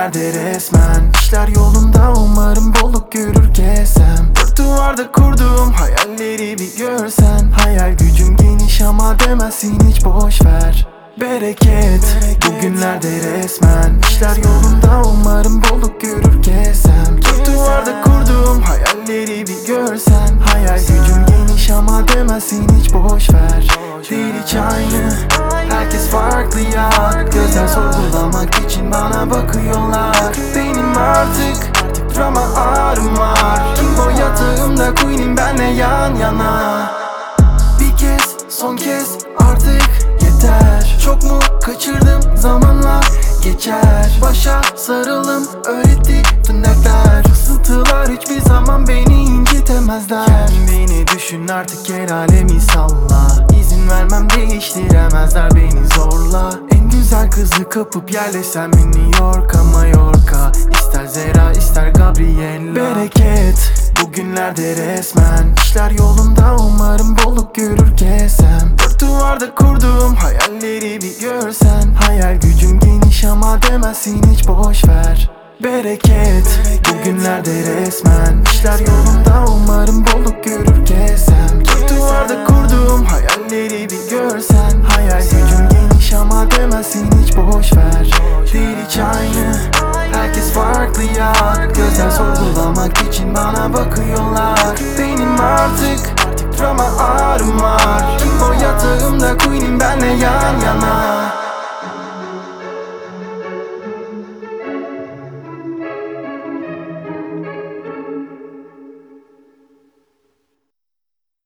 Bugünlerde resmen işler yolunda, umarım bolluk görür kesem. Dört duvarda kurduğum hayalleri bir görsen. Hayal gücüm geniş ama demezsin hiç boşver. Bereket, bugünlerde resmen işler yolunda, umarım bolluk görür kesem. Dört duvarda kurduğum hayalleri bir görsen. Hayal gücüm geniş ama demezsin hiç boşver. Değil hiç aynı, herkes farklı ya. Gözler sorgulamak için bana bakıyorlar. Benim artık drama ağrım var. Kim o yatağımda queen'im benle yan yana. Bir kez, son kez artık yeter. Çok mu kaçırdım, zamanla geçer. Başa sarılım öğretti tünekler. Fısıltılar hiçbir zaman beni incitemezler. Kendini düşün artık, el alemi salla. İzin vermem, değiştiremezler beni zorla. En güzel kızı kapıp yerleşsem New York'a, Mallorca. İster Zera ister Gabriella. Bereket, bugünlerde resmen işler yolunda, umarım bolluk görür kesem. Dört duvarda kurduğum hayalleri bir görsen. Hayal gücüm geniş ama demezsin hiç boşver. Bereket, bugünlerde resmen işler yolunda, umarım bolluk görür kesem. Dört duvarda kurduğum hayalleri bir görsen. Hayal gücüm geniş ama demezsin hiç boşver. Değil hiç aynı, herkes farklı ya. Gözler sorgulamak için bana bakıyorlar. Benim artık drama ağrım var. Kim o yatağımda queen'im benle yan yana.